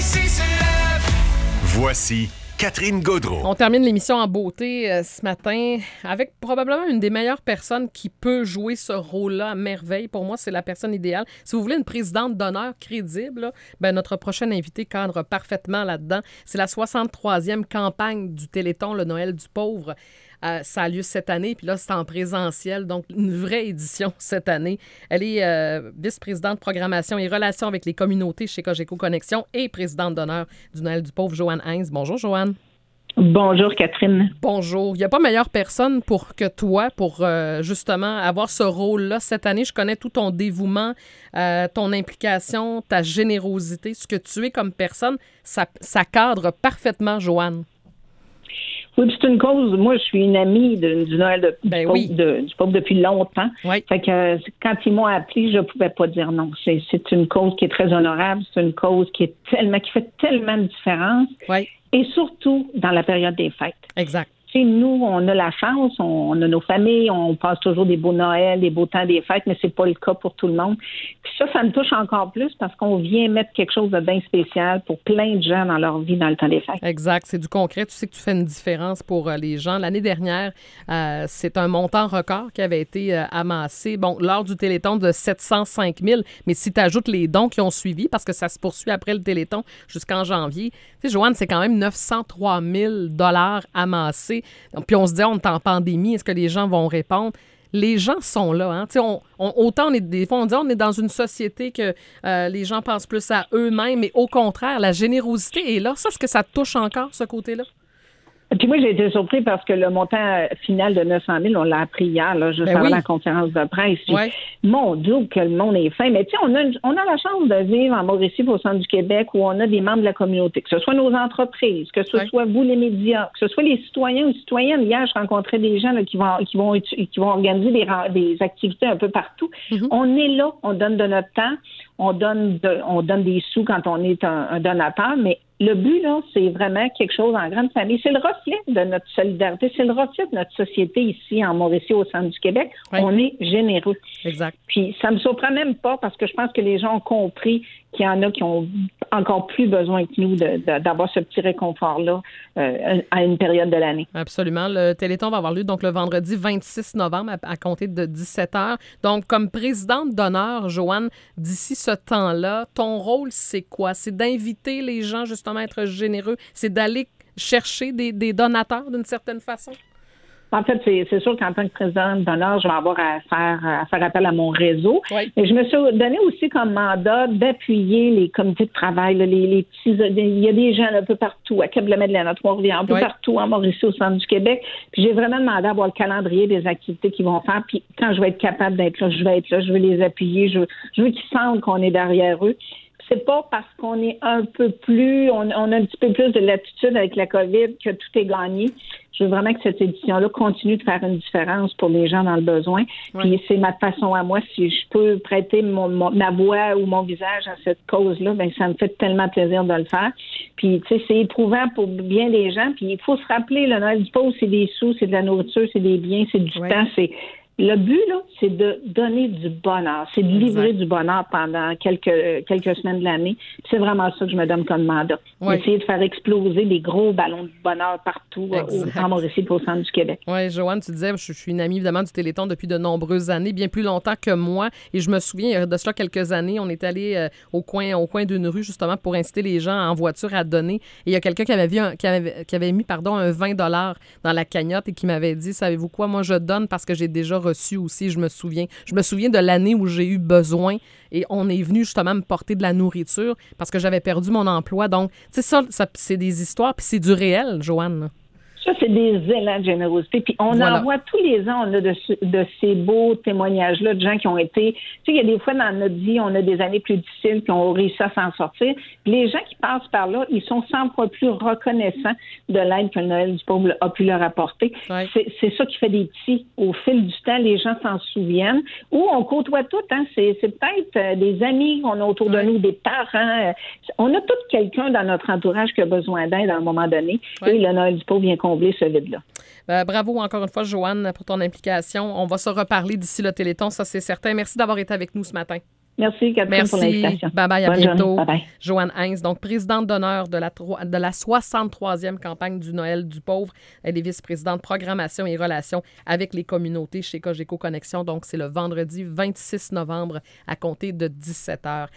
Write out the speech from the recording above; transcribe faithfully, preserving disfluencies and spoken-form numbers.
ici se lève. Voici Catherine Gaudreault. On termine l'émission en beauté euh, ce matin avec probablement une des meilleures personnes qui peut jouer ce rôle-là à merveille. Pour moi, c'est la personne idéale. Si vous voulez une présidente d'honneur crédible, là, ben notre prochaine invité cadre parfaitement là-dedans. C'est la soixante-troisième campagne du Téléthon, le Noël du pauvre. Euh, ça a lieu cette année, puis là, c'est en présentiel, donc une vraie édition cette année. Elle est euh, vice-présidente programmation et relations avec les communautés chez Cogeco Connexion et présidente d'honneur du Noël du pauvre, Joanne Hines. Bonjour, Joanne. Bonjour, Catherine. Bonjour. Il n'y a pas meilleure personne pour que toi pour euh, justement avoir ce rôle-là cette année. Je connais tout ton dévouement, euh, ton implication, ta générosité, ce que tu es comme personne. Ça, ça cadre parfaitement, Joanne. Oui, c'est une cause. Moi, je suis une amie de, du Noël de, ben du, oui. pauvre, de, du pauvre depuis longtemps. Oui. Fait que euh, quand ils m'ont appelé, je ne pouvais pas dire non. C'est, c'est une cause qui est très honorable. C'est une cause qui est tellement, qui fait tellement de différence. Oui. Et surtout dans la période des fêtes. Exact. Tu sais, nous, on a la chance, on, on a nos familles, on passe toujours des beaux Noëls, des beaux temps des fêtes, mais c'est pas le cas pour tout le monde. Puis ça, ça me touche encore plus parce qu'on vient mettre quelque chose de bien spécial pour plein de gens dans leur vie dans le temps des fêtes. Exact. C'est du concret. Tu sais que tu fais une différence pour euh, les gens. L'année dernière, euh, c'est un montant record qui avait été euh, amassé, bon, lors du Téléthon de sept cent cinq mille. Mais si tu ajoutes les dons qui ont suivi, parce que ça se poursuit après le Téléthon jusqu'en janvier, tu sais, Joanne, c'est quand même neuf cent trois mille dollars amassés. Puis on se dit, on est en pandémie, est-ce que les gens vont répondre? Les gens sont là. Hein? On, on, autant, on est, des fois, on dit on est dans une société que euh, les gens pensent plus à eux-mêmes, mais au contraire, la générosité est là. Ça, est-ce que ça te touche encore, ce côté-là? Puis moi, j'ai été surpris parce que le montant final de neuf cent mille, on l'a appris hier, là, juste ben avant oui. la conférence de presse. Puis, ouais. Mon Dieu, que le monde est fin. Mais tu sais, on a, on a la chance de vivre en Mauricie, au centre du Québec, où on a des membres de la communauté, que ce soit nos entreprises, que ce ouais. soit vous, les médias, que ce soit les citoyens ou citoyennes. Hier, je rencontrais des gens là, qui vont qui vont qui vont organiser des, des activités un peu partout. Mm-hmm. On est là, on donne de notre temps, on donne de, on donne des sous quand on est un, un donateur, mais le but, là, c'est vraiment quelque chose en grande famille. C'est le reflet de notre solidarité. C'est le reflet de notre société ici, en Mauricie, au centre du Québec. Oui. On est généreux. Exact. Puis, ça me surprend même pas parce que je pense que les gens ont compris qu'il y en a qui ont encore plus besoin que nous de, de, d'avoir ce petit réconfort-là euh, à une période de l'année. Absolument. Le Téléthon va avoir lieu donc le vendredi vingt-six novembre à, à compter de dix-sept heures. Donc, comme présidente d'honneur, Joanne, d'ici ce temps-là, ton rôle, c'est quoi? C'est d'inviter les gens justement à être généreux? C'est d'aller chercher des, des donateurs d'une certaine façon? En fait, c'est, c'est sûr qu'en tant que présidente d'honneur, je vais avoir à faire, à faire appel à mon réseau. Oui. Et je me suis donné aussi comme mandat d'appuyer les comités de travail, là, les, les petits. Il y a des gens un peu partout, à Cap-de-la-Madeleine, à Trois-Rivières, un peu oui. partout en Mauricie, au centre du Québec. Puis j'ai vraiment demandé à avoir le calendrier des activités qu'ils vont faire. Puis quand je vais être capable d'être là, je vais être là, je veux les appuyer, je veux, je veux qu'ils sentent qu'on est derrière eux. C'est pas parce qu'on est un peu plus, on, on a un petit peu plus de latitude avec la COVID que tout est gagné. Je veux vraiment que cette édition-là continue de faire une différence pour les gens dans le besoin. Oui. Puis c'est ma façon à moi. Si je peux prêter mon, mon, ma voix ou mon visage à cette cause-là, ben ça me fait tellement plaisir de le faire. Puis tu sais, c'est éprouvant pour bien des gens. Puis il faut se rappeler, le Noël du pauvre, c'est des sous, c'est de la nourriture, c'est des biens, c'est du oui. temps, c'est... Le but, là, c'est de donner du bonheur. C'est de livrer exact. Du bonheur pendant quelques quelques semaines de l'année. C'est vraiment ça que je me donne comme mandat. Oui. Essayer de faire exploser des gros ballons de bonheur partout au, en Mauricie et au centre du Québec. Oui, Joanne, tu disais, je, je suis une amie, évidemment, du Téléthon depuis de nombreuses années, bien plus longtemps que moi. Et je me souviens, il y a de cela quelques années, on est allé euh, au coin au coin d'une rue, justement, pour inciter les gens en voiture à donner. Et il y a quelqu'un qui avait, vu un, qui avait, qui avait mis pardon, un vingt dollars dans la cagnotte et qui m'avait dit, savez-vous quoi, moi, je donne parce que j'ai déjà reçu aussi, je me souviens. Je me souviens de l'année où j'ai eu besoin et on est venu justement me porter de la nourriture parce que j'avais perdu mon emploi. Donc, tu sais, ça, ça, c'est des histoires, puis c'est du réel, Joanne. Ça, c'est des élans de générosité. Puis on voilà. en voit tous les ans, on a de, de ces beaux témoignages-là de gens qui ont été... Tu sais, il y a des fois dans notre vie, on a des années plus difficiles qui ont réussi à s'en sortir. Puis les gens qui passent par là, ils sont cent fois plus reconnaissants de l'aide que le Noël du pauvre a pu leur apporter. Ouais. C'est, c'est ça qui fait des petits. Au fil du temps, les gens s'en souviennent. Ou on côtoie tout. Hein. C'est, c'est peut-être des amis qu'on a autour ouais. de nous, des parents. On a tout quelqu'un dans notre entourage qui a besoin d'aide à un moment donné. Ouais. Et le Noël du pauvre vient combler ce vide-là. Euh, bravo encore une fois, Joanne, pour ton implication. On va se reparler d'ici le Téléthon, ça c'est certain. Merci d'avoir été avec nous ce matin. Merci, Catherine, Merci. pour l'invitation. Bye-bye, à Bonne bientôt. Bye bye. Joanne Heinz, donc présidente d'honneur de la, de la soixante-troisième campagne du Noël du pauvre. Elle est vice-présidente programmation et relations avec les communautés chez Cogeco Connexion. Donc, c'est le vendredi vingt-six novembre à compter de dix-sept heures.